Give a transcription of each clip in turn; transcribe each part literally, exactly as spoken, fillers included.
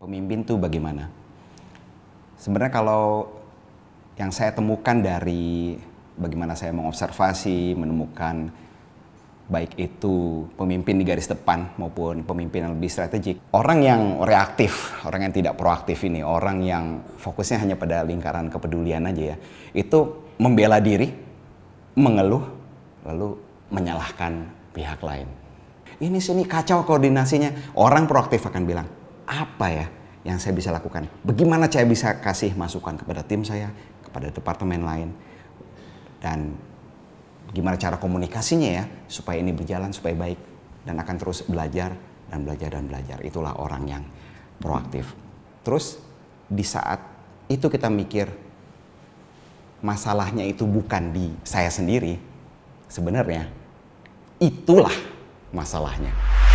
Pemimpin tuh bagaimana? Sebenarnya kalau yang saya temukan dari bagaimana saya mengobservasi, menemukan baik itu pemimpin di garis depan maupun pemimpin yang lebih strategik. Orang yang reaktif, orang yang tidak proaktif ini, orang yang fokusnya hanya pada lingkaran kepedulian aja ya, itu membela diri, mengeluh, lalu menyalahkan pihak lain. Ini sini kacau koordinasinya. Orang proaktif akan bilang, apa ya yang saya bisa lakukan? Bagaimana saya bisa kasih masukan kepada tim saya, kepada departemen lain, dan gimana cara komunikasinya ya supaya ini berjalan supaya baik, dan akan terus belajar dan belajar dan belajar. Itulah orang yang proaktif. Terus di saat itu kita mikir masalahnya itu bukan di saya sendiri, sebenarnya itulah masalahnya.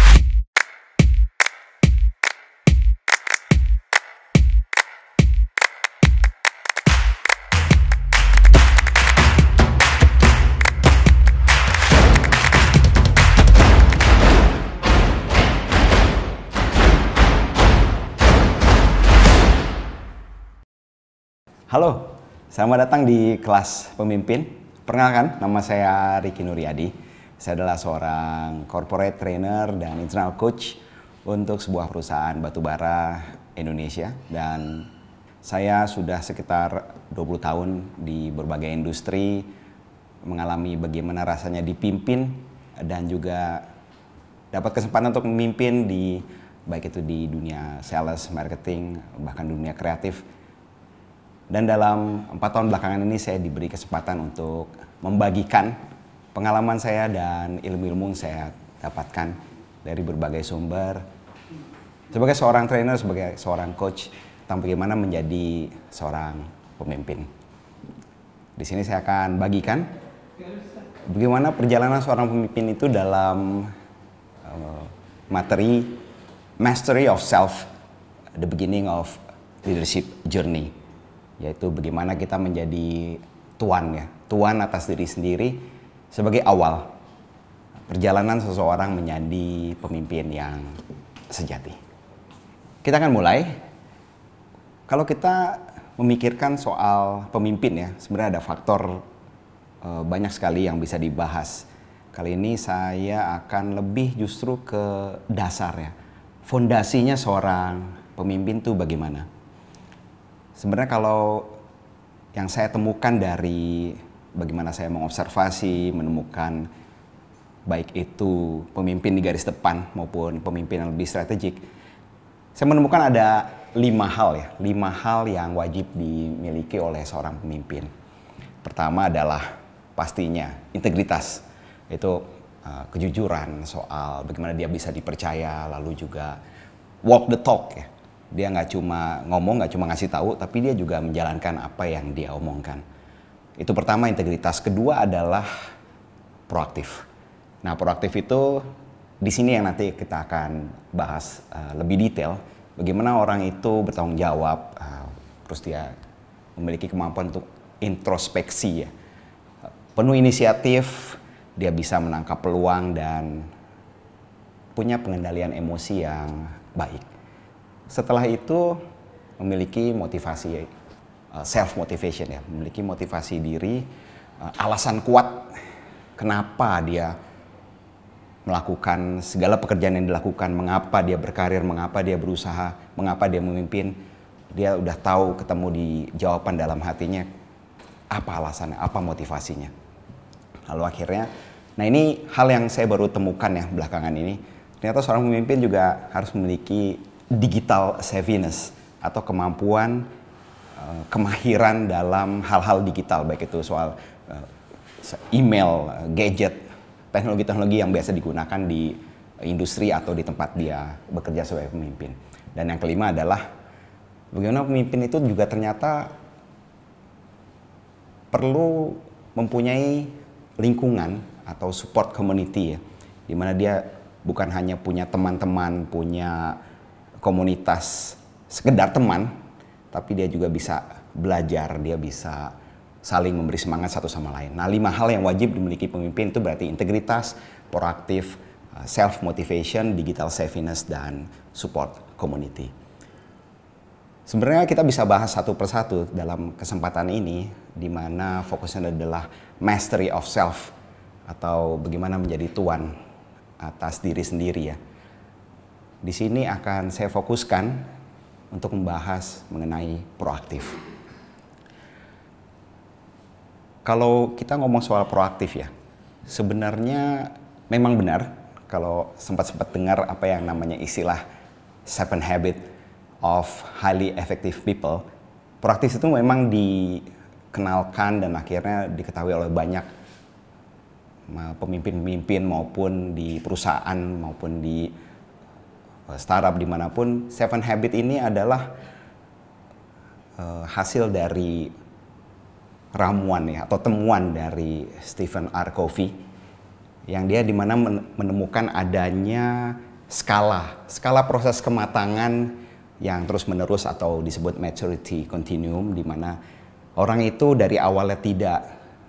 Halo, selamat datang di kelas pemimpin. Perkenalkan, nama saya Ricky Nuryadi. Saya adalah seorang corporate trainer dan internal coach untuk sebuah perusahaan batubara Indonesia. Dan saya sudah sekitar dua puluh tahun di berbagai industri, mengalami bagaimana rasanya dipimpin dan juga dapat kesempatan untuk memimpin di baik itu di dunia sales, marketing, bahkan dunia kreatif. Dan dalam empat tahun belakangan ini saya diberi kesempatan untuk membagikan pengalaman saya dan ilmu-ilmu yang saya dapatkan dari berbagai sumber. Sebagai seorang trainer, sebagai seorang coach, tentang bagaimana menjadi seorang pemimpin. Di sini saya akan bagikan bagaimana perjalanan seorang pemimpin itu dalam uh, materi Mastery of Self, the beginning of leadership journey. Yaitu bagaimana kita menjadi tuan ya, tuan atas diri sendiri sebagai awal perjalanan seseorang menjadi pemimpin yang sejati. Kita akan mulai. Kalau kita memikirkan soal pemimpin ya, sebenarnya ada faktor e, banyak sekali yang bisa dibahas. Kali ini saya akan lebih justru ke dasar ya, fondasinya seorang pemimpin tuh bagaimana? Sebenarnya kalau yang saya temukan dari bagaimana saya mengobservasi, menemukan baik itu pemimpin di garis depan maupun pemimpin yang lebih strategik, saya menemukan ada lima hal ya, lima hal yang wajib dimiliki oleh seorang pemimpin. Pertama adalah pastinya integritas, itu uh, kejujuran soal bagaimana dia bisa dipercaya, lalu juga walk the talk ya. Dia nggak cuma ngomong, nggak cuma ngasih tahu, tapi dia juga menjalankan apa yang dia omongkan. Itu pertama, integritas. Kedua adalah proaktif. Nah, proaktif itu di sini yang nanti kita akan bahas uh, lebih detail. Bagaimana orang itu bertanggung jawab, uh, terus dia memiliki kemampuan untuk introspeksi ya. Penuh inisiatif, dia bisa menangkap peluang dan punya pengendalian emosi yang baik. Setelah itu memiliki motivasi, self motivation ya, memiliki motivasi diri, alasan kuat kenapa dia melakukan segala pekerjaan yang dilakukan, mengapa dia berkarir, mengapa dia berusaha, mengapa dia memimpin. Dia udah tahu, ketemu di jawaban dalam hatinya, apa alasannya, apa motivasinya. Lalu akhirnya, nah ini hal yang saya baru temukan ya belakangan ini, ternyata seorang pemimpin juga harus memiliki digital savviness atau kemampuan uh, kemahiran dalam hal-hal digital, baik itu soal uh, email, uh, gadget, teknologi-teknologi yang biasa digunakan di industri atau di tempat dia bekerja sebagai pemimpin. Dan yang kelima adalah bagaimana pemimpin itu juga ternyata perlu mempunyai lingkungan atau support community ya, di mana dia bukan hanya punya teman-teman, punya komunitas sekedar teman, tapi dia juga bisa belajar, dia bisa saling memberi semangat satu sama lain. Nah, lima hal yang wajib dimiliki pemimpin itu berarti integritas, proaktif, self motivation, digital savviness, dan support community. Sebenarnya kita bisa bahas satu persatu dalam kesempatan ini, di mana fokusnya adalah mastery of self, atau bagaimana menjadi tuan atas diri sendiri ya. Di sini akan saya fokuskan untuk membahas mengenai proaktif. Kalau kita ngomong soal proaktif ya, sebenarnya memang benar kalau sempat-sempat dengar apa yang namanya istilah seven habit of highly effective people. Proaktif itu memang dikenalkan dan akhirnya diketahui oleh banyak pemimpin-pemimpin maupun di perusahaan maupun di startup dimanapun. Seven habit ini adalah uh, hasil dari ramuan ya atau temuan dari Stephen R. Covey, yang dia dimana menemukan adanya skala skala proses kematangan yang terus menerus atau disebut maturity continuum, di mana orang itu dari awalnya tidak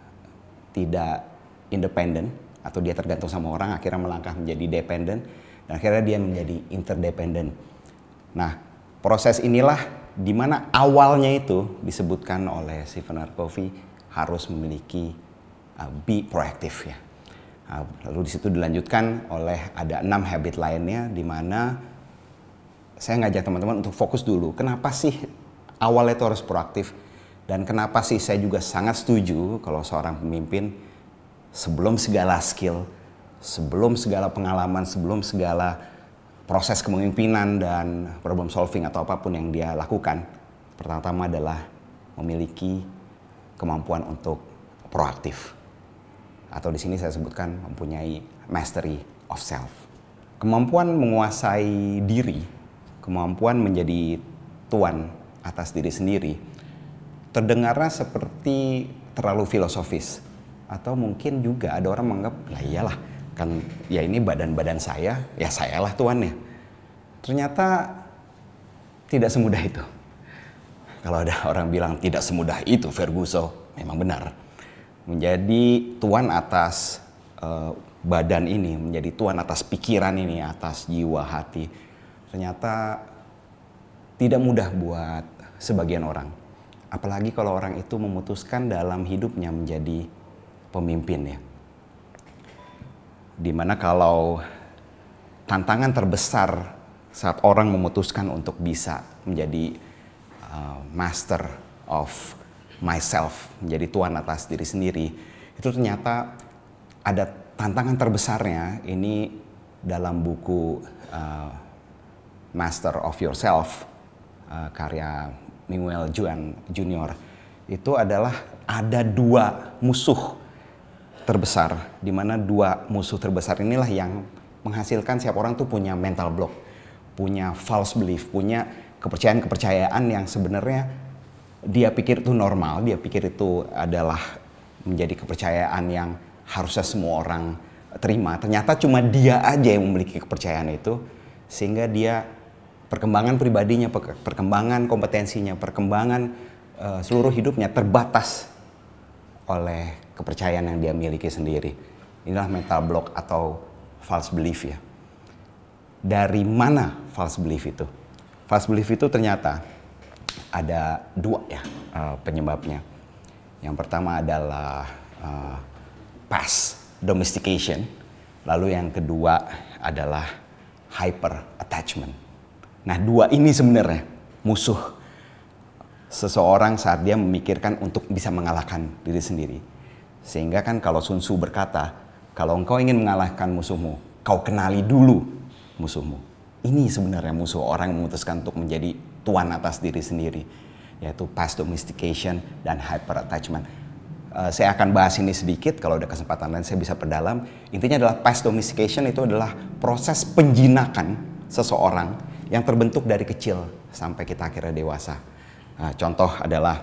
tidak independen atau dia tergantung sama orang, akhirnya melangkah menjadi dependent, dan akhirnya dia menjadi interdependent. Nah, proses inilah di mana awalnya itu disebutkan oleh Stephen R. Covey harus memiliki uh, be proactive ya. Uh, lalu di situ dilanjutkan oleh ada enam habit lainnya, di mana saya ngajak teman-teman untuk fokus dulu. Kenapa sih awalnya itu harus proaktif? Dan kenapa sih saya juga sangat setuju kalau seorang pemimpin sebelum segala skill, sebelum segala pengalaman, sebelum segala proses kepemimpinan dan problem solving atau apapun yang dia lakukan, pertama-tama adalah memiliki kemampuan untuk proaktif. Atau di sini saya sebutkan mempunyai mastery of self. Kemampuan menguasai diri, kemampuan menjadi tuan atas diri sendiri, terdengarnya seperti terlalu filosofis. Atau mungkin juga ada orang menganggap, lah iyalah, kan ya ini badan-badan saya, ya sayalah tuannya. Ternyata tidak semudah itu. Kalau ada orang bilang tidak semudah itu, Ferguson, memang benar. Menjadi tuan atas uh, badan ini, menjadi tuan atas pikiran ini, atas jiwa, hati, ternyata tidak mudah buat sebagian orang. Apalagi kalau orang itu memutuskan dalam hidupnya menjadi pemimpin ya. Dimana kalau tantangan terbesar saat orang memutuskan untuk bisa menjadi uh, master of myself, menjadi tuan atas diri sendiri, itu ternyata ada tantangan terbesarnya. Ini dalam buku uh, Master of Yourself, uh, karya Miguel Juan Junior, itu adalah ada dua musuh terbesar, di mana dua musuh terbesar inilah yang menghasilkan setiap orang tuh punya mental block, punya false belief, punya kepercayaan-kepercayaan yang sebenarnya dia pikir itu normal, dia pikir itu adalah menjadi kepercayaan yang harusnya semua orang terima. Ternyata cuma dia aja yang memiliki kepercayaan itu, sehingga dia perkembangan pribadinya, perkembangan kompetensinya, perkembangan uh, seluruh hidupnya terbatas oleh kepercayaan yang dia miliki sendiri. Inilah mental block atau false belief ya. Dari mana false belief itu? False belief itu ternyata ada dua ya uh, penyebabnya. Yang pertama adalah uh, past domestication, lalu yang kedua adalah hyper attachment. Nah, dua ini sebenarnya musuh seseorang saat dia memikirkan untuk bisa mengalahkan diri sendiri. Sehingga kan kalau Sun Tzu berkata, kalau engkau ingin mengalahkan musuhmu, kau kenali dulu musuhmu. Ini sebenarnya musuh orang yang memutuskan untuk menjadi tuan atas diri sendiri, yaitu past domestication dan hyper attachment. Uh, saya akan bahas ini sedikit, kalau ada kesempatan lain saya bisa perdalam. Intinya adalah past domestication itu adalah proses penjinakan seseorang yang terbentuk dari kecil sampai kita akhirnya dewasa. Nah, contoh adalah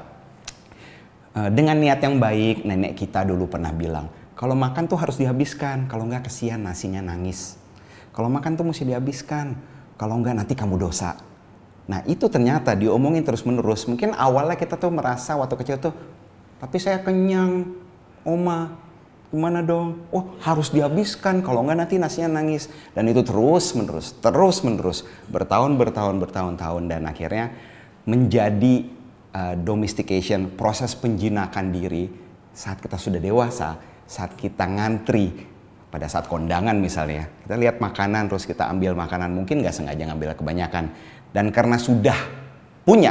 uh, dengan niat yang baik, nenek kita dulu pernah bilang, kalau makan tuh harus dihabiskan, kalau enggak kesian nasinya nangis. Kalau makan tuh mesti dihabiskan, kalau enggak nanti kamu dosa. Nah, itu ternyata diomongin terus-menerus. Mungkin awalnya kita tuh merasa waktu kecil tuh, tapi saya kenyang, Oma, gimana dong? Oh, harus dihabiskan, kalau enggak nanti nasinya nangis. Dan itu terus-menerus, terus-menerus, bertahun, bertahun, bertahun-tahun, dan akhirnya menjadi uh, domestication, proses penjinakan diri saat kita sudah dewasa, saat kita ngantri, pada saat kondangan misalnya. Kita lihat makanan terus kita ambil makanan, mungkin nggak sengaja ngambil kebanyakan. Dan karena sudah punya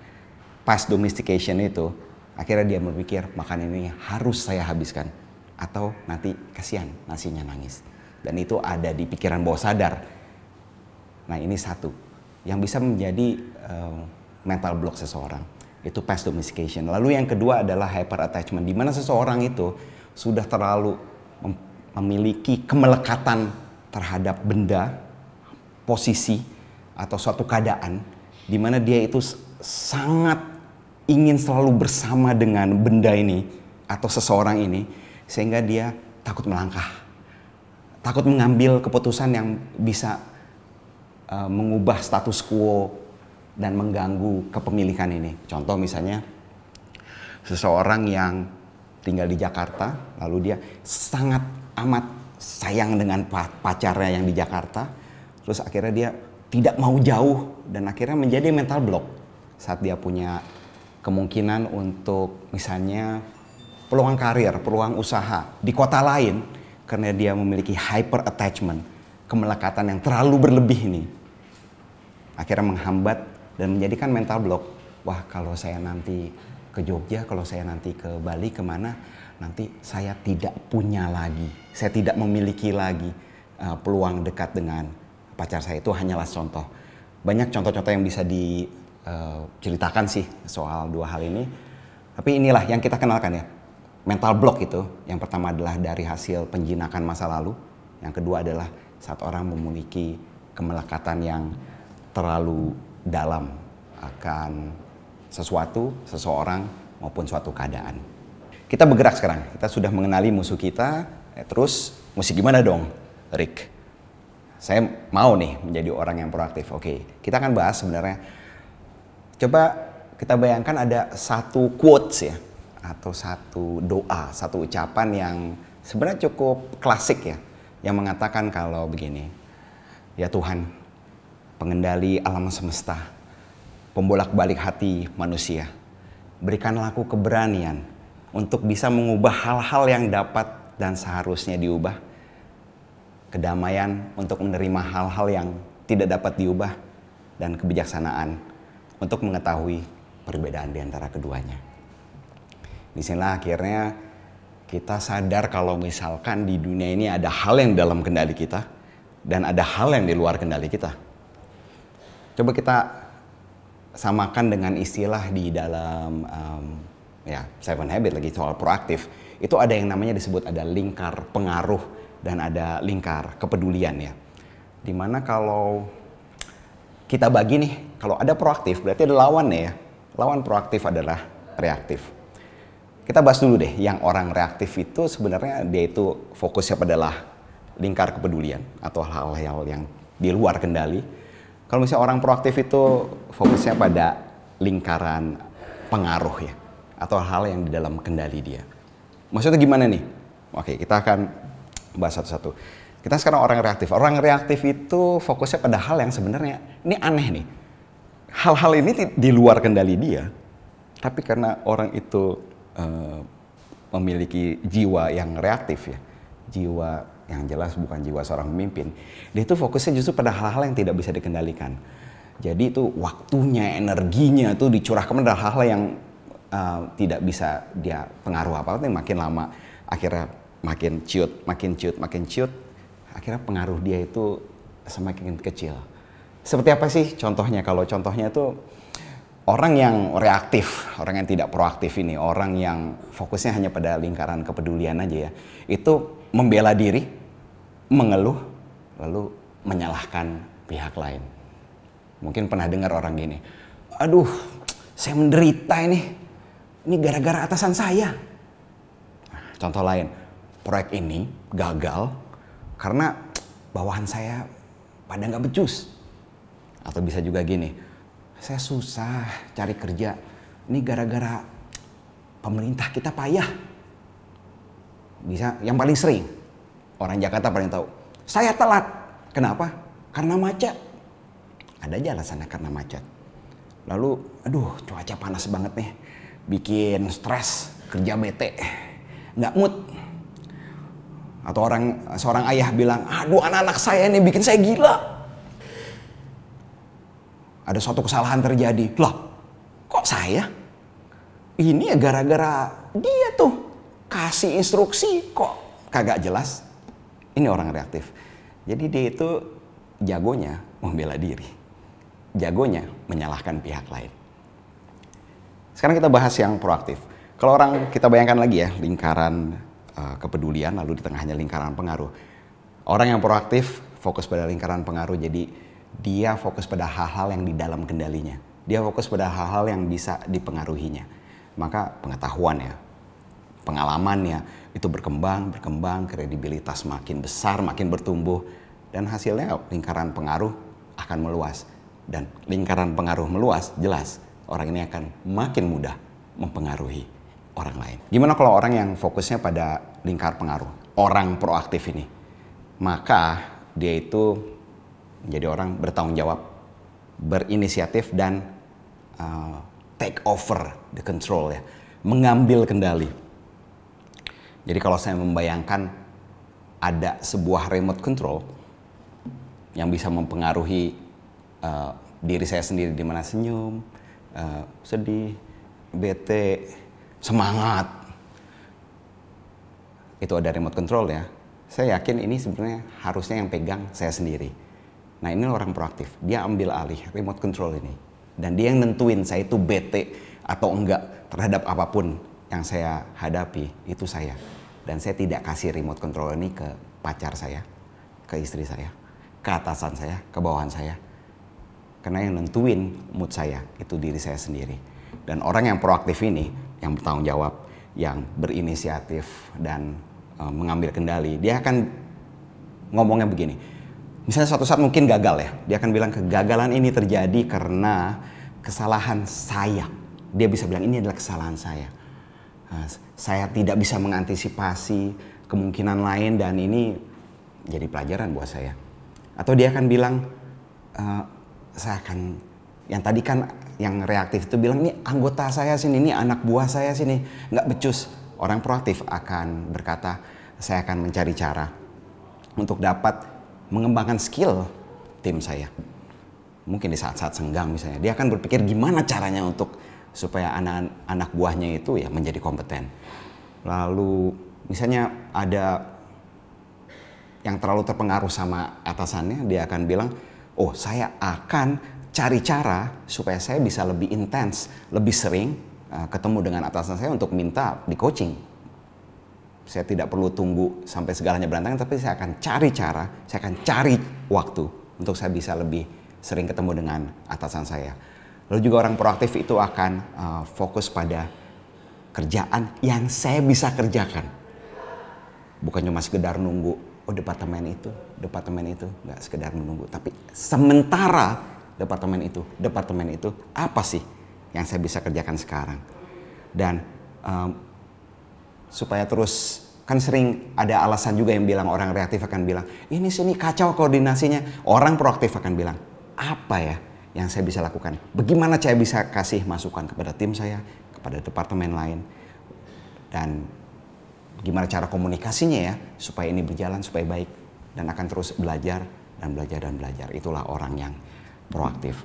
past domestication itu, akhirnya dia berpikir makanan ini harus saya habiskan. Atau nanti kasihan nasinya nangis. Dan itu ada di pikiran bawah sadar. Nah ini satu yang bisa menjadi uh, mental block seseorang. Itu past domestication. Lalu yang kedua adalah hyper attachment, di mana seseorang itu sudah terlalu mem- memiliki kemelekatan terhadap benda, posisi, atau suatu keadaan, di mana dia itu sangat ingin selalu bersama dengan benda ini atau seseorang ini, sehingga dia takut melangkah, takut mengambil keputusan yang bisa uh, mengubah status quo dan mengganggu kepemilikan ini. Contoh misalnya seseorang yang tinggal di Jakarta, lalu dia sangat amat sayang dengan pacarnya yang di Jakarta, terus akhirnya dia tidak mau jauh dan akhirnya menjadi mental block saat dia punya kemungkinan untuk misalnya peluang karir, peluang usaha di kota lain, karena dia memiliki hyper attachment, kemelekatan yang terlalu berlebih ini, akhirnya menghambat dan menjadikan mental block. Wah, kalau saya nanti ke Jogja, kalau saya nanti ke Bali, kemana, nanti saya tidak punya lagi, saya tidak memiliki lagi uh, peluang dekat dengan pacar saya. Itu hanyalah contoh. Banyak contoh-contoh yang bisa diceritakan uh, sih soal dua hal ini. Tapi inilah yang kita kenalkan ya. Mental block itu, yang pertama adalah dari hasil penjinakan masa lalu. Yang kedua adalah saat orang memiliki kemelekatan yang terlalu dalam akan sesuatu, seseorang, maupun suatu keadaan. Kita bergerak sekarang. Kita sudah mengenali musuh kita. Eh, terus, mesti gimana dong, Rick? Saya mau nih menjadi orang yang proaktif. Oke, kita akan bahas sebenarnya. Coba kita bayangkan ada satu quotes ya, atau satu doa, satu ucapan yang sebenarnya cukup klasik ya, yang mengatakan kalau begini, ya Tuhan, pengendali alam semesta, pembolak-balik hati manusia, berikanlah aku keberanian untuk bisa mengubah hal-hal yang dapat dan seharusnya diubah, kedamaian untuk menerima hal-hal yang tidak dapat diubah, dan kebijaksanaan untuk mengetahui perbedaan di antara keduanya. Di sinilah akhirnya kita sadar kalau misalkan di dunia ini ada hal yang dalam kendali kita dan ada hal yang di luar kendali kita. Coba kita samakan dengan istilah di dalam um, ya Seven Habits lagi soal proaktif. Itu ada yang namanya disebut ada lingkar pengaruh dan ada lingkar kepedulian ya. Dimana kalau kita bagi nih, kalau ada proaktif berarti ada lawannya ya. Lawan proaktif adalah reaktif. Kita bahas dulu deh, yang orang reaktif itu sebenarnya dia itu fokusnya adalah lingkar kepedulian atau hal-hal yang di luar kendali. Kalau misalnya orang proaktif itu fokusnya pada lingkaran pengaruh ya, atau hal yang di dalam kendali dia. Maksudnya gimana nih? Oke, kita akan bahas satu-satu. Kita sekarang orang reaktif. Orang reaktif itu fokusnya pada hal yang sebenarnya ini aneh nih. Hal-hal ini di luar kendali dia, tapi karena orang itu uh, memiliki jiwa yang reaktif ya, jiwa yang jelas bukan jiwa seorang pemimpin, dia itu fokusnya justru pada hal-hal yang tidak bisa dikendalikan. Jadi itu waktunya, energinya itu dicurahkan pada hal-hal yang uh, tidak bisa dia pengaruh apa-apa, makin lama akhirnya makin ciut, makin ciut, makin ciut, akhirnya pengaruh dia itu semakin kecil. Seperti apa sih contohnya? Kalau contohnya itu orang yang reaktif, orang yang tidak proaktif ini, orang yang fokusnya hanya pada lingkaran kepedulian aja ya, itu membela diri, mengeluh, lalu menyalahkan pihak lain. Mungkin pernah dengar orang gini, aduh saya menderita ini, ini gara-gara atasan saya. Contoh lain, proyek ini gagal karena bawahan saya pada nggak becus. Atau bisa juga gini, saya susah cari kerja, ini gara-gara pemerintah kita payah. Bisa, yang paling sering, orang Jakarta paling tahu, saya telat. Kenapa? Karena macet. Ada aja alasannya karena macet. Lalu, aduh cuaca panas banget nih, bikin stres, kerja bete, nggak mood. Atau orang seorang ayah bilang, aduh anak-anak saya ini bikin saya gila. Ada suatu kesalahan terjadi, lah kok saya? Ini ya gara-gara dia tuh kasih instruksi kok kagak jelas. Ini orang reaktif. Jadi dia itu jagonya membela diri, jagonya menyalahkan pihak lain. Sekarang kita bahas yang proaktif. Kalau orang kita bayangkan lagi ya, lingkaran uh, kepedulian, lalu di tengahnya lingkaran pengaruh. Orang yang proaktif fokus pada lingkaran pengaruh, jadi dia fokus pada hal-hal yang di dalam kendalinya. Dia fokus pada hal-hal yang bisa dipengaruhinya. Maka pengetahuannya, pengalamannya itu berkembang, berkembang, kredibilitas makin besar, makin bertumbuh, dan hasilnya lingkaran pengaruh akan meluas. Dan lingkaran pengaruh meluas, jelas orang ini akan makin mudah mempengaruhi orang lain. Gimana kalau orang yang fokusnya pada lingkar pengaruh, orang proaktif ini? Maka dia itu menjadi orang bertanggung jawab, berinisiatif, dan uh, take over the control ya, mengambil kendali. Jadi kalau saya membayangkan ada sebuah remote control yang bisa mempengaruhi uh, diri saya sendiri, di mana senyum, uh, sedih, bete, semangat, itu ada remote control ya. Saya yakin ini sebenarnya harusnya yang pegang saya sendiri. Nah ini orang proaktif, dia ambil alih remote control ini. Dan dia yang nentuin saya itu bete atau enggak terhadap apapun yang saya hadapi, itu saya. Dan saya tidak kasih remote control ini ke pacar saya, ke istri saya, ke atasan saya, ke bawahan saya. Karena yang nentuin mood saya itu diri saya sendiri. Dan orang yang proaktif ini, yang bertanggung jawab, yang berinisiatif dan e, mengambil kendali, dia akan ngomongnya begini. Misalnya suatu saat mungkin gagal ya, dia akan bilang kegagalan ini terjadi karena kesalahan saya. Dia bisa bilang ini adalah kesalahan saya. Nah, saya tidak bisa mengantisipasi kemungkinan lain dan ini jadi pelajaran buat saya. Atau dia akan bilang, e, saya akan, yang tadi kan yang reaktif itu bilang ini anggota saya sini, ini anak buah saya sini, nggak becus. Orang proaktif akan berkata, saya akan mencari cara untuk dapat mengembangkan skill tim saya. Mungkin di saat-saat senggang misalnya, dia akan berpikir gimana caranya untuk supaya anak-anak buahnya itu ya menjadi kompeten. Lalu misalnya ada yang terlalu terpengaruh sama atasannya, dia akan bilang, oh saya akan cari cara supaya saya bisa lebih intens, lebih sering uh, ketemu dengan atasan saya untuk minta di coaching. Saya tidak perlu tunggu sampai segalanya berantakan, tapi saya akan cari cara, saya akan cari waktu untuk saya bisa lebih sering ketemu dengan atasan saya. Lalu juga orang proaktif itu akan uh, fokus pada kerjaan yang saya bisa kerjakan. Bukan cuma sekedar nunggu, oh departemen itu, departemen itu, nggak sekedar menunggu. Tapi sementara departemen itu, departemen itu, apa sih yang saya bisa kerjakan sekarang? Dan um, supaya terus, kan sering ada alasan juga yang bilang, orang reaktif akan bilang, ini sini kacau koordinasinya. Orang proaktif akan bilang, apa ya yang saya bisa lakukan? Bagaimana saya bisa kasih masukan kepada tim saya, kepada departemen lain? Dan gimana cara komunikasinya ya, supaya ini berjalan, supaya baik. Dan akan terus belajar, dan belajar, dan belajar. Itulah orang yang proaktif.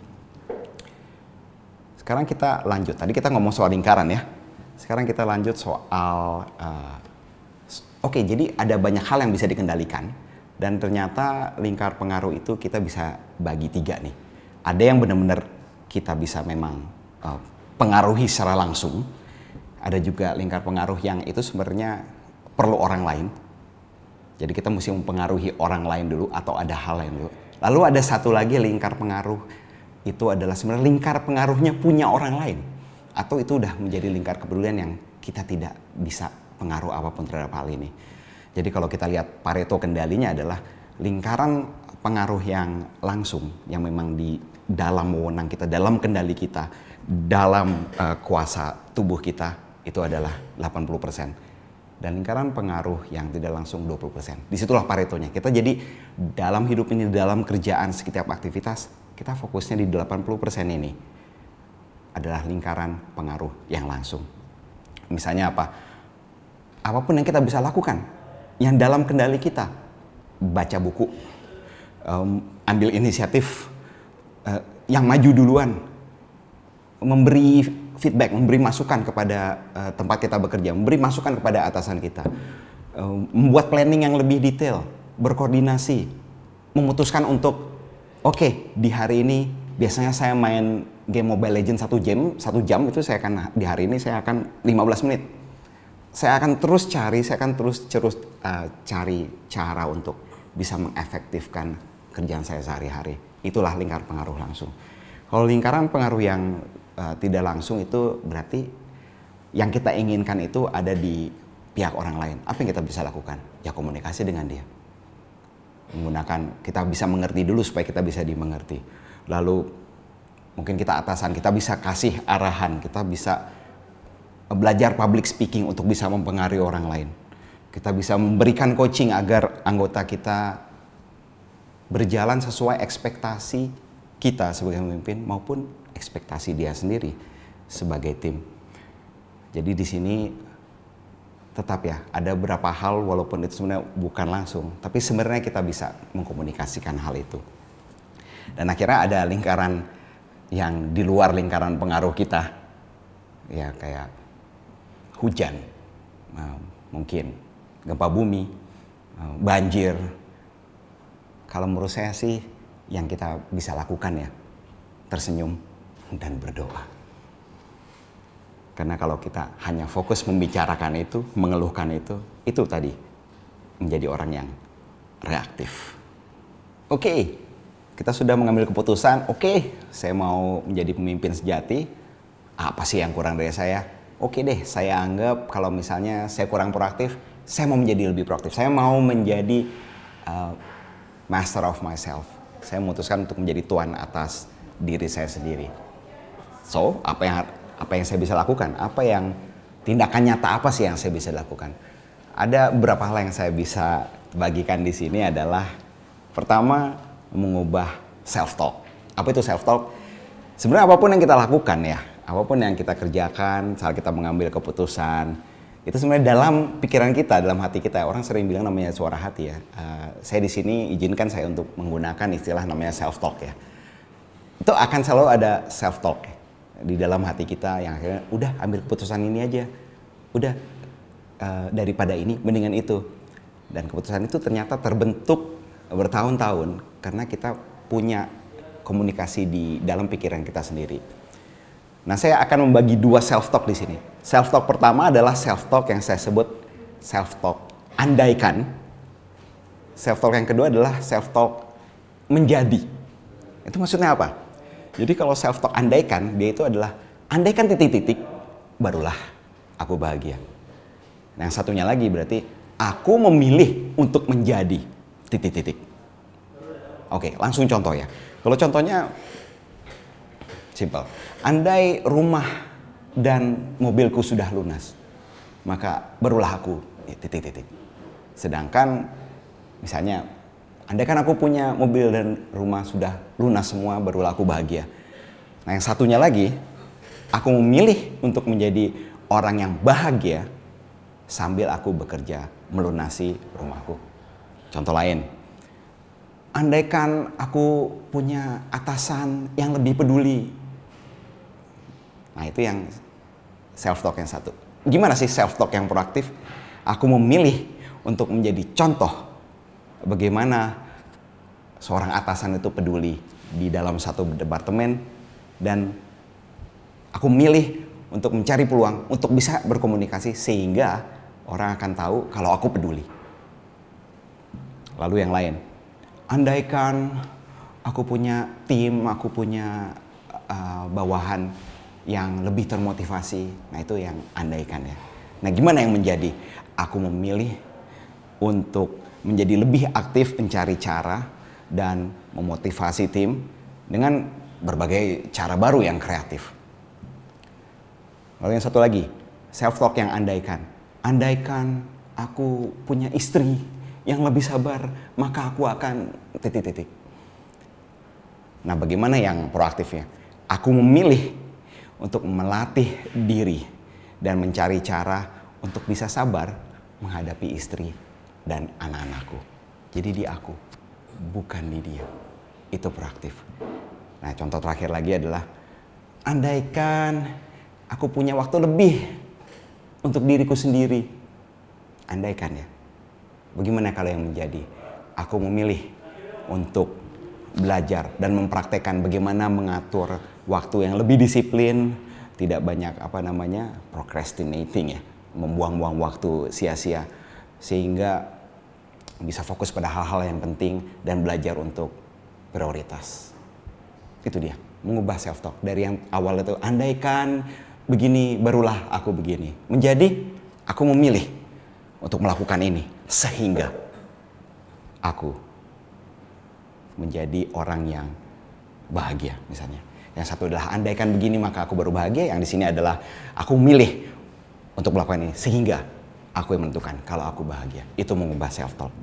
Sekarang kita lanjut, tadi kita ngomong soal lingkaran ya. Sekarang kita lanjut soal, uh, oke okay, jadi ada banyak hal yang bisa dikendalikan. Dan ternyata lingkar pengaruh itu kita bisa bagi tiga nih. Ada yang benar-benar kita bisa memang uh, pengaruhi secara langsung. Ada juga lingkar pengaruh yang itu sebenarnya perlu orang lain. Jadi kita mesti mempengaruhi orang lain dulu atau ada hal lain dulu. Lalu ada satu lagi lingkar pengaruh, itu adalah sebenarnya lingkar pengaruhnya punya orang lain. Atau itu udah menjadi lingkar kepedulian yang kita tidak bisa pengaruh apapun terhadap hal ini. Jadi kalau kita lihat Pareto kendalinya adalah lingkaran pengaruh yang langsung, yang memang di dalam wewenang kita, dalam kendali kita, dalam uh, kuasa tubuh kita, itu adalah delapan puluh persen. Dan lingkaran pengaruh yang tidak langsung dua puluh persen. Disitulah Paretonya. Kita jadi dalam hidup ini, dalam kerjaan, setiap aktivitas, kita fokusnya di delapan puluh persen ini. adalah lingkaran pengaruh yang langsung. Misalnya apa? Apapun yang kita bisa lakukan, yang dalam kendali kita, baca buku, um, ambil inisiatif, uh, yang maju duluan, memberi feedback, memberi masukan kepada uh, tempat kita bekerja, memberi masukan kepada atasan kita, um, membuat planning yang lebih detail, berkoordinasi, memutuskan untuk, oke, okay, di hari ini biasanya saya main game Mobile Legends satu jam, satu jam itu saya akan, di hari ini saya akan lima belas menit. Saya akan terus cari, saya akan terus terus uh, cari cara untuk bisa mengefektifkan kerjaan saya sehari-hari. Itulah lingkaran pengaruh langsung. Kalau lingkaran pengaruh yang uh, tidak langsung itu berarti yang kita inginkan itu ada di pihak orang lain. Apa yang kita bisa lakukan? Ya komunikasi dengan dia. Menggunakan, kita bisa mengerti dulu supaya kita bisa dimengerti. Lalu mungkin kita atasan, kita bisa kasih arahan, kita bisa belajar public speaking untuk bisa mempengaruhi orang lain. Kita bisa memberikan coaching agar anggota kita berjalan sesuai ekspektasi kita sebagai pemimpin maupun ekspektasi dia sendiri sebagai tim. Jadi di sini tetap ya ada beberapa hal walaupun itu sebenarnya bukan langsung, tapi sebenarnya kita bisa mengkomunikasikan hal itu. Dan akhirnya ada lingkaran yang di luar lingkaran pengaruh kita, ya kayak hujan, uh, mungkin gempa bumi, uh, banjir. Kalau menurut saya sih yang kita bisa lakukan ya tersenyum dan berdoa. Karena kalau kita hanya fokus membicarakan itu, mengeluhkan itu, itu tadi menjadi orang yang reaktif. Oke, okay, kita sudah mengambil keputusan, oke, okay, saya mau menjadi pemimpin sejati. Apa sih yang kurang dari saya? Oke deh, saya anggap kalau misalnya saya kurang proaktif, saya mau menjadi lebih proaktif. Saya mau menjadi uh, master of myself. Saya memutuskan untuk menjadi tuan atas diri saya sendiri. So, apa yang apa yang saya bisa lakukan? Apa yang tindakan nyata apa sih yang saya bisa lakukan? Ada beberapa hal yang saya bisa bagikan di sini adalah pertama, mengubah self talk. Apa itu self talk? Sebenarnya apapun yang kita lakukan ya, apapun yang kita kerjakan, saat kita mengambil keputusan, itu sebenarnya dalam pikiran kita, dalam hati kita. Orang sering bilang namanya suara hati ya. Uh, saya di sini izinkan saya untuk menggunakan istilah namanya self talk ya. Itu akan selalu ada self talk ya, di dalam hati kita yang akhirnya udah ambil keputusan ini aja, udah uh, daripada ini mendingan itu. Dan keputusan itu ternyata terbentuk bertahun-tahun karena kita punya komunikasi di dalam pikiran kita sendiri. Nah, saya akan membagi dua self-talk di sini. Self-talk pertama adalah self-talk yang saya sebut self-talk andaikan. Self-talk yang kedua adalah self-talk menjadi. Itu maksudnya apa? Jadi kalau self-talk andaikan, dia itu adalah andaikan titik-titik, barulah aku bahagia. Nah, yang satunya lagi berarti aku memilih untuk menjadi titik-titik. Oke, langsung contoh ya. Kalau contohnya simple. Andai rumah dan mobilku sudah lunas, maka barulah aku titik-titik. Sedangkan misalnya, andai kan aku punya mobil dan rumah sudah lunas semua, barulah aku bahagia. Nah, yang satunya lagi, aku memilih untuk menjadi orang yang bahagia sambil aku bekerja melunasi rumahku. Contoh lain, andaikan aku punya atasan yang lebih peduli. Nah, itu yang self-talk yang satu. Gimana sih self-talk yang proaktif? Aku memilih untuk menjadi contoh bagaimana seorang atasan itu peduli di dalam satu departemen, dan aku memilih untuk mencari peluang untuk bisa berkomunikasi sehingga orang akan tahu kalau aku peduli. Lalu yang lain, andaikan aku punya tim, aku punya uh, bawahan yang lebih termotivasi. Nah, itu yang andaikan ya. Nah, gimana yang menjadi? Aku memilih untuk menjadi lebih aktif mencari cara dan memotivasi tim dengan berbagai cara baru yang kreatif. Lalu yang satu lagi, self-talk yang andaikan. Andaikan aku punya istri yang lebih sabar, maka aku akan titik-titik. Nah, bagaimana yang proaktifnya? Aku memilih untuk melatih diri dan mencari cara untuk bisa sabar menghadapi istri dan anak-anakku. Jadi di aku, bukan di dia. Itu proaktif. Nah, contoh terakhir lagi adalah, andaikan aku punya waktu lebih untuk diriku sendiri. Andaikan ya. Bagaimana kalau yang menjadi? Aku memilih untuk belajar dan mempraktekkan bagaimana mengatur waktu yang lebih disiplin, tidak banyak apa namanya procrastinating ya, membuang-buang waktu sia-sia, sehingga bisa fokus pada hal-hal yang penting dan belajar untuk prioritas. Itu dia, mengubah self talk dari yang awal itu, andaikan begini barulah aku begini, menjadi aku memilih untuk melakukan ini sehingga aku menjadi orang yang bahagia misalnya. Yang satu adalah andaikan begini maka aku baru bahagia. Yang di sini adalah aku milih untuk melakukan ini sehingga aku yang menentukan kalau aku bahagia. Itu mengubah self talk.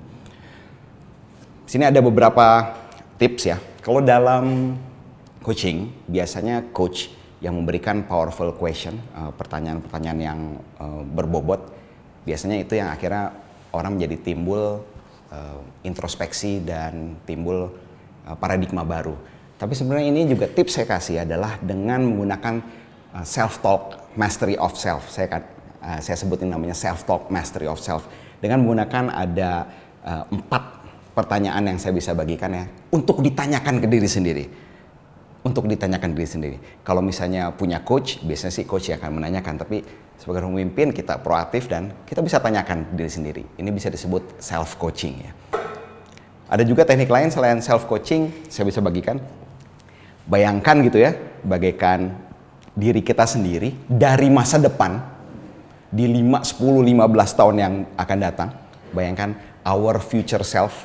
Sini ada beberapa tips ya. Kalau dalam coaching biasanya coach yang memberikan powerful question, uh, pertanyaan-pertanyaan yang uh, berbobot, biasanya itu yang akhirnya orang menjadi timbul uh, introspeksi dan timbul uh, paradigma baru. Tapi sebenarnya ini juga tips saya kasih adalah dengan menggunakan uh, self talk, mastery of self. Saya kan uh, saya sebutin namanya self talk, mastery of self. Dengan menggunakan ada uh, empat pertanyaan yang saya bisa bagikan ya untuk ditanyakan ke diri sendiri. Untuk ditanyakan diri sendiri. Kalau misalnya punya coach, biasanya sih coach ya akan menanyakan, tapi sebagai pemimpin kita proaktif dan kita bisa tanyakan diri sendiri. Ini bisa disebut self coaching ya. Ada juga teknik lain selain self coaching, saya bisa bagikan. Bayangkan gitu ya, bagaikan diri kita sendiri dari masa depan di lima, sepuluh, lima belas tahun yang akan datang. Bayangkan our future self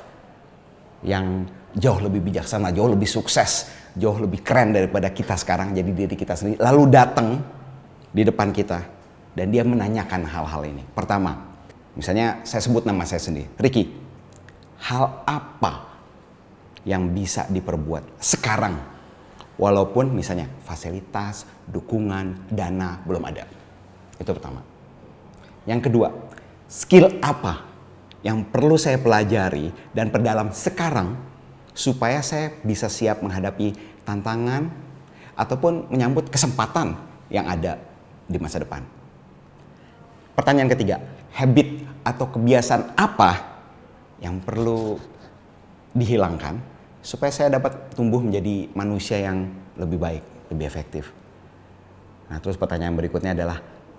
yang jauh lebih bijaksana, jauh lebih sukses, jauh lebih keren daripada kita sekarang, jadi diri kita sendiri. Lalu datang di depan kita dan dia menanyakan hal-hal ini. Pertama, misalnya saya sebut nama saya sendiri, Ricky. Hal apa yang bisa diperbuat sekarang? Walaupun misalnya fasilitas, dukungan, dana belum ada. Itu pertama. Yang kedua, skill apa yang perlu saya pelajari dan perdalam sekarang supaya saya bisa siap menghadapi tantangan ataupun menyambut kesempatan yang ada di masa depan. Pertanyaan ketiga, habit atau kebiasaan apa yang perlu dihilangkan supaya saya dapat tumbuh menjadi manusia yang lebih baik, lebih efektif. Nah, terus pertanyaan berikutnya adalah,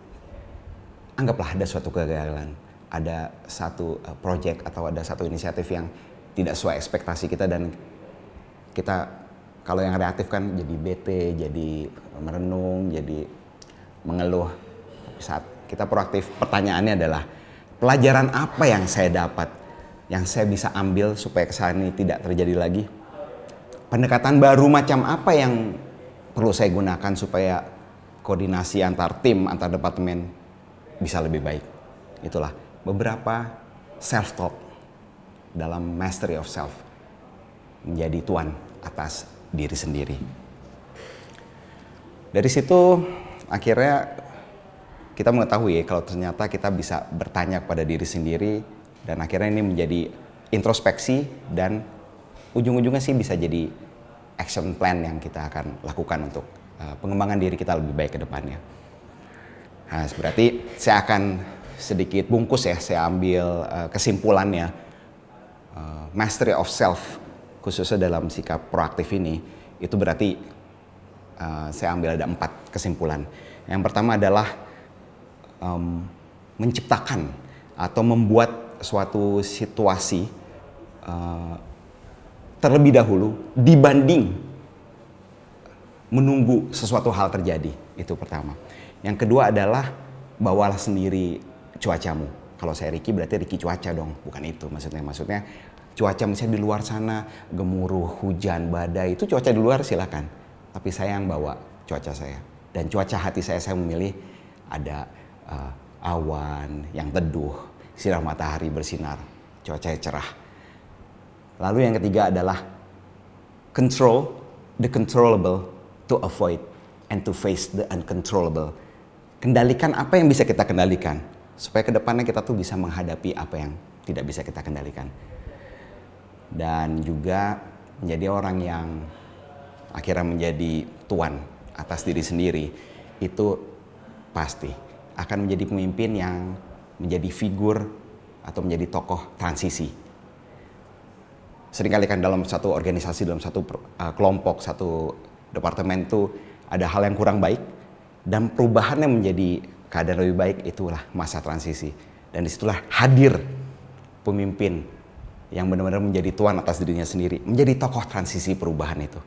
anggaplah ada suatu kegagalan, ada satu uh, project atau ada satu inisiatif yang tidak sesuai ekspektasi kita dan kita kalau yang reaktif kan jadi bete, jadi merenung, jadi mengeluh. Saat kita proaktif, pertanyaannya adalah pelajaran apa yang saya dapat, yang saya bisa ambil supaya kesalahan ini tidak terjadi lagi. Pendekatan baru macam apa yang perlu saya gunakan supaya koordinasi antar tim, antar departemen bisa lebih baik. Itulah beberapa self talk dalam mastery of self, menjadi tuan atas diri sendiri. Dari situ akhirnya kita mengetahui kalau ternyata kita bisa bertanya kepada diri sendiri dan akhirnya ini menjadi introspeksi dan ujung-ujungnya sih bisa jadi action plan yang kita akan lakukan untuk uh, pengembangan diri kita lebih baik ke depannya. Nah, berarti saya akan sedikit bungkus ya, saya ambil uh, kesimpulannya. Uh, mastery of self khususnya dalam sikap proaktif ini, itu berarti uh, saya ambil ada empat kesimpulan. Yang pertama adalah um, menciptakan atau membuat suatu situasi uh, terlebih dahulu dibanding menunggu sesuatu hal terjadi. Itu pertama. Yang kedua adalah bawalah sendiri cuacamu. Kalau saya Ricky berarti Ricky cuaca dong, bukan itu maksudnya. Maksudnya cuaca misalnya di luar sana gemuruh, hujan, badai, itu cuaca di luar silakan. Tapi saya yang bawa cuaca saya. Dan cuaca hati saya saya memilih ada uh, awan yang teduh, sinar matahari bersinar, cuaca cerah. Lalu yang ketiga adalah control the controllable to avoid and to face the uncontrollable. Kendalikan apa yang bisa kita kendalikan, supaya kedepannya kita tuh bisa menghadapi apa yang tidak bisa kita kendalikan. Dan juga menjadi orang yang akhirnya menjadi tuan atas diri sendiri, itu pasti akan menjadi pemimpin yang menjadi figur atau menjadi tokoh transisi. Seringkali kan dalam satu organisasi, dalam satu uh, kelompok, satu departemen itu ada hal yang kurang baik, dan perubahannya menjadi keadaan lebih baik, itulah masa transisi. Dan disitulah hadir pemimpin yang benar-benar menjadi tuan atas dirinya sendiri, menjadi tokoh transisi perubahan itu.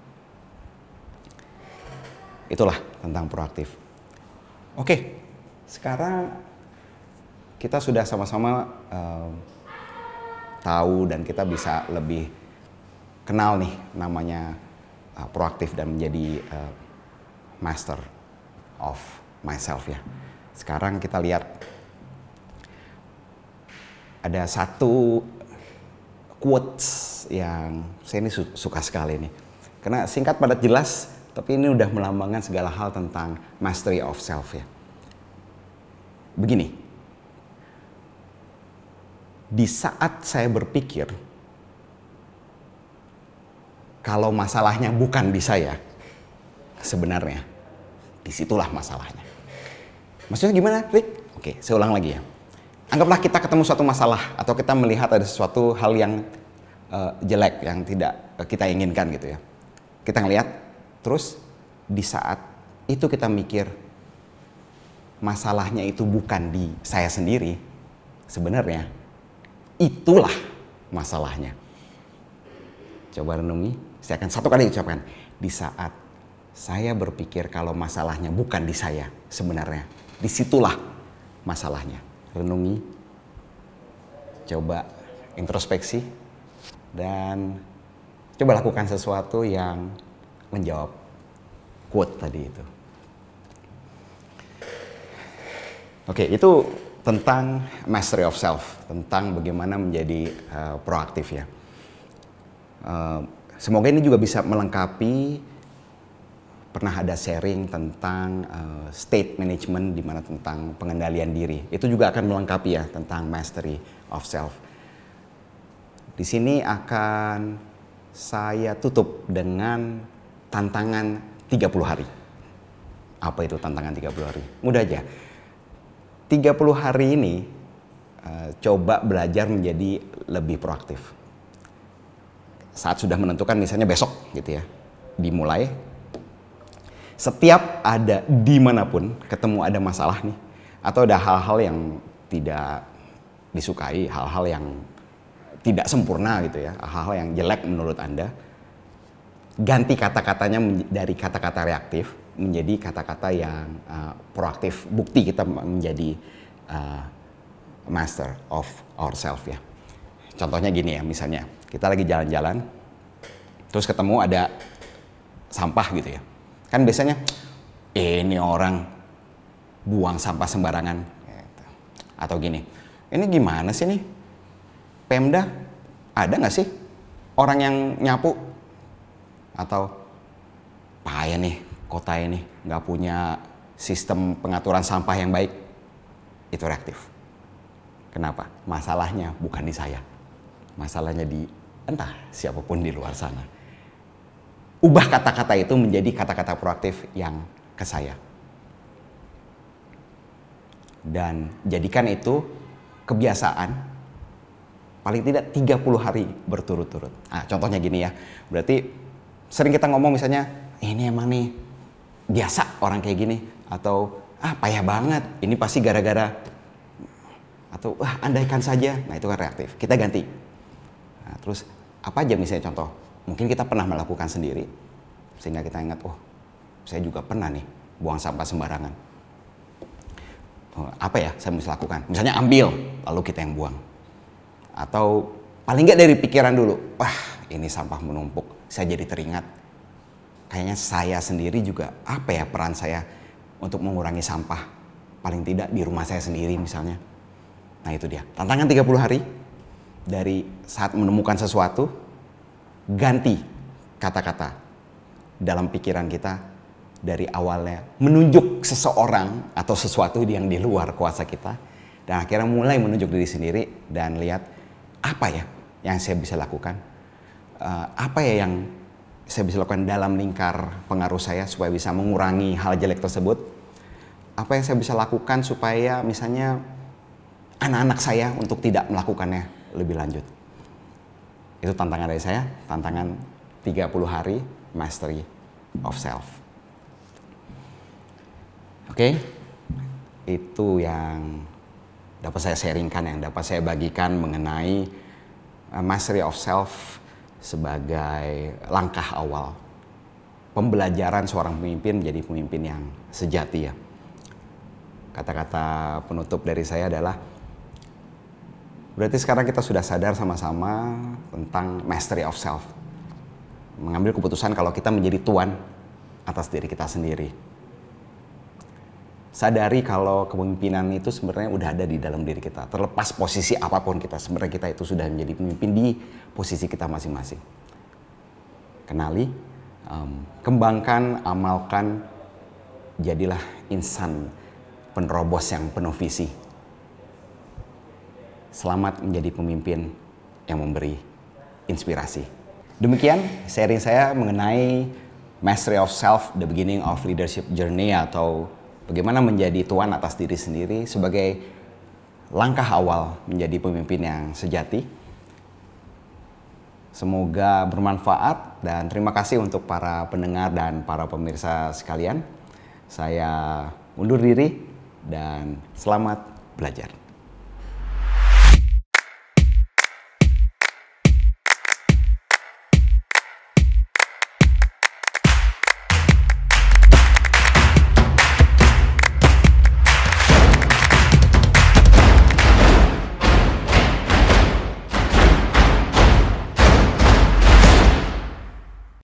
Itulah tentang proaktif. Oke, sekarang kita sudah sama-sama uh, tahu dan kita bisa lebih kenal nih namanya uh, proaktif dan menjadi uh, master of myself ya. Sekarang kita lihat ada satu quotes yang saya ini su- suka sekali nih. Karena singkat padat jelas, tapi ini udah melambangkan segala hal tentang mastery of self ya. Begini, di saat saya berpikir kalau masalahnya bukan di saya, sebenarnya disitulah masalahnya. Maksudnya gimana, Rick? Oke, saya ulang lagi ya. Anggaplah kita ketemu suatu masalah atau kita melihat ada sesuatu hal yang uh, jelek yang tidak kita inginkan gitu ya. Kita ngelihat, terus di saat itu kita mikir masalahnya itu bukan di saya sendiri, sebenarnya itulah masalahnya. Coba renungi, saya akan satu kali ucapkan. Di saat saya berpikir kalau masalahnya bukan di saya, sebenarnya disitulah masalahnya. Renungi, coba introspeksi, dan coba lakukan sesuatu yang menjawab quote tadi itu. Oke, itu tentang mastery of self, tentang bagaimana menjadi uh, proaktif ya. Uh, semoga ini juga bisa melengkapi, pernah ada sharing tentang uh, state management, di mana tentang pengendalian diri. Itu juga akan melengkapi ya tentang mastery of self. Di sini akan saya tutup dengan tantangan tiga puluh hari. Apa itu tantangan tiga puluh hari? Mudah aja. tiga puluh hari ini uh, coba belajar menjadi lebih proaktif. Saat sudah menentukan misalnya besok gitu ya, dimulai. Setiap ada dimanapun ketemu ada masalah nih, atau ada hal-hal yang tidak disukai, hal-hal yang tidak sempurna gitu ya, hal-hal yang jelek menurut Anda, ganti kata-katanya dari kata-kata reaktif menjadi kata-kata yang uh, proaktif. Bukti kita menjadi uh, master of ourselves ya. Contohnya gini ya, misalnya kita lagi jalan-jalan, terus ketemu ada sampah gitu ya. Kan biasanya, eh, ini orang buang sampah sembarangan. Atau gini, ini gimana sih nih? Pemda, ada nggak sih orang yang nyapu? Atau, payah nih kota ini nggak punya sistem pengaturan sampah yang baik. Itu reaktif. Kenapa? Masalahnya bukan di saya. Masalahnya di entah siapapun di luar sana. Ubah kata-kata itu menjadi kata-kata proaktif yang ke saya. Dan jadikan itu kebiasaan paling tidak tiga puluh hari berturut-turut. Nah, contohnya gini ya. Berarti sering kita ngomong misalnya, ini emang nih biasa orang kayak gini. Atau, ah payah banget, ini pasti gara-gara. Atau, wah andaikan saja. Nah itu kan reaktif. Kita ganti. Nah, terus apa aja misalnya contoh? Mungkin kita pernah melakukan sendiri, sehingga kita ingat, oh saya juga pernah nih buang sampah sembarangan. Oh, apa ya saya mesti lakukan? Misalnya ambil, lalu kita yang buang. Atau paling nggak dari pikiran dulu, wah ini sampah menumpuk, saya jadi teringat. Kayaknya saya sendiri juga, apa ya peran saya untuk mengurangi sampah? Paling tidak di rumah saya sendiri misalnya. Nah itu dia, tantangan tiga puluh hari. Dari saat menemukan sesuatu, ganti kata-kata dalam pikiran kita dari awalnya menunjuk seseorang atau sesuatu yang di luar kuasa kita, dan akhirnya mulai menunjuk diri sendiri dan lihat apa ya yang saya bisa lakukan, uh, apa ya yang saya bisa lakukan dalam lingkar pengaruh saya supaya bisa mengurangi hal jelek tersebut, apa yang saya bisa lakukan supaya misalnya anak-anak saya untuk tidak melakukannya lebih lanjut. Itu tantangan dari saya, tantangan tiga puluh hari Mastery of Self. Oke, okay? Itu yang dapat saya sharingkan, yang dapat saya bagikan mengenai uh, Mastery of Self sebagai langkah awal pembelajaran seorang pemimpin menjadi pemimpin yang sejati ya. Kata-kata penutup dari saya adalah, berarti sekarang kita sudah sadar sama-sama tentang Mastery of Self. Mengambil keputusan kalau kita menjadi tuan atas diri kita sendiri. Sadari kalau kepemimpinan itu sebenarnya udah ada di dalam diri kita. Terlepas posisi apapun kita, sebenarnya kita itu sudah menjadi pemimpin di posisi kita masing-masing. Kenali, um, kembangkan, amalkan, jadilah insan penerobos yang penuh visi. Selamat menjadi pemimpin yang memberi inspirasi. Demikian sharing saya mengenai Mastery of Self, The Beginning of Leadership Journey, atau bagaimana menjadi tuan atas diri sendiri sebagai langkah awal menjadi pemimpin yang sejati. Semoga bermanfaat dan terima kasih untuk para pendengar dan para pemirsa sekalian. Saya undur diri dan selamat belajar.